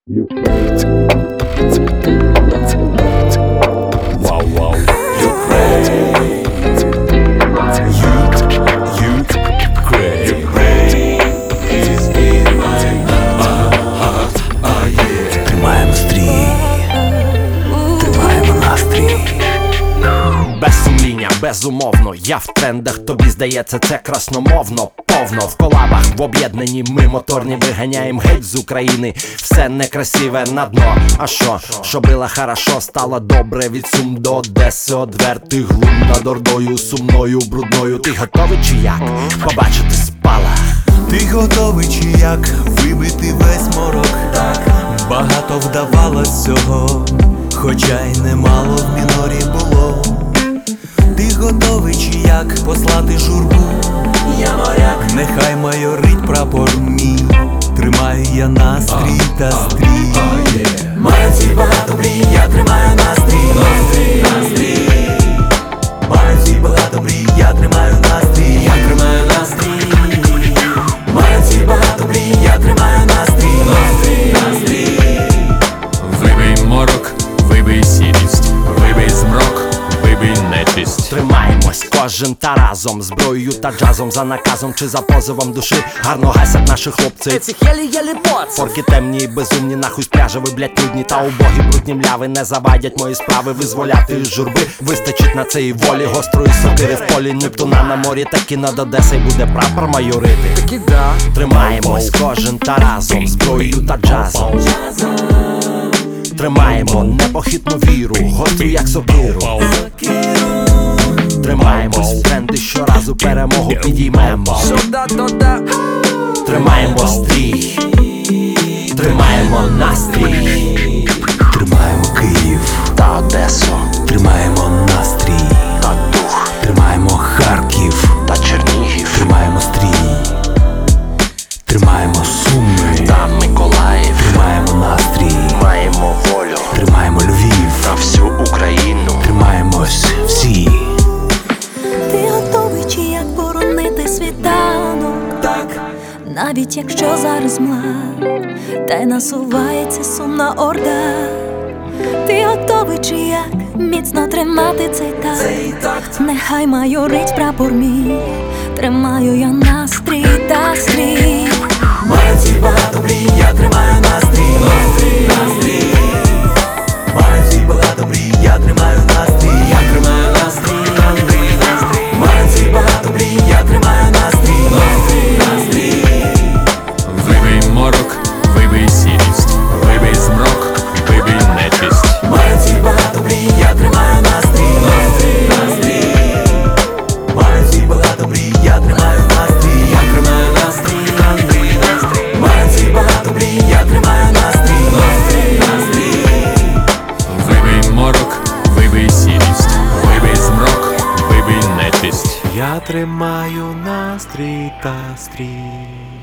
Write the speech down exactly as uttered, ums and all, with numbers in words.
Wow, wow. Ukraine. Youth, youth, Ukraine. Ukraine is in my heart. Ah, yeah. Тримаємо стрій, тримаємо настрій. Без сумління, безумовно, я в трендах, тобі здається це красномовно. Повно в колабах, в об'єднанні ми моторні виганяєм геть з України. Все некрасиве на дно. А що? Що було хорошо, стало добре. Від Сум до Одеси, одвертий глум над Ордою, сумною, брудною. Ти готовий чи як? Побачити спалах. Ти готовий чи як вибити весь морок? Так, багато вдавалось цього, хоча й немало в мінорі було. Ти готовий чи як послати журбу? Я моряк, нехай майорить прапор мій. Тримаю я настрій та стрій. Маю ці багато мрій, я тримаю настрій. Настрій, настрій. Маю ці багато мрій, я тримаю настрій. Я тримаю настрій. Маю ці багато мрій, я тримаю настрій. Настрій, настрій. Вибий морок, вибий сірість, вибий змрок, вибий нечисть. Тримаємось кожен та разом, зброєю та джазом, за наказом чи за позовом душі. Гарно гасять наші хлопці. Цих єлі-єлі боц. Порки темні і безумні, нахуй з пляжа ви, блять, нудні та убогі, брудні мляви. Не завадять мої справи визволяти із журби. Вистачить на це і волі, гострої сокири в полі. Нептуна на морі, таки над Одесою буде прапор майорити. Таки да. Тримаємось кожен та разом, зброєю та джазом. Тримаємо непохитну віру, гостру як сокиру. Тримаємось, тренди щоразу перемогу підіймемо. Сюда, туди. Тримаємо стрій, тримаємо настрій. Тримаємо Київ Та Одесу, тримаємо настрій. та дух, Тримаємо Харків, та Чернігів, тримаємо стрій. Тримаємо Суми, та Миколаїв. тримаємо настрій. Маємо волю Тримаємо Львів, та всю Україну. тримаємось всі. Ти готовий чи як боронити світанок? Так, Навіть якщо зараз млад, та й насувається сумна орда. Ти готовий чи як міцно тримати цей такт? цей такт. Нехай майорить прапор мій, тримаю я настрій та стрій. Маю ці багато мрій, я тримаю настрій. Настрій, настрій. Маю ці багато мрій, я тримаю настрій. Я тримаю настрій, настрій, настрій. Маю ці багато мрій, я тримаю настрій. Настрій, настрій. Вибий морок, вибий сірість, вибий змрок, вибий нечисть. Маю ці багато мрій, я тримаю настрій. Настрій, настрій. Маю ці багато мрій, я тримаю настрій. Я тримаю настрій, настрій, настрій. Маю ці багато мрій, я тримаю настрій. Настрій, настрій. Вибий морок, вибий сірість, вибий змрок, вибий нечисть. Я тримаю настрій та стрій.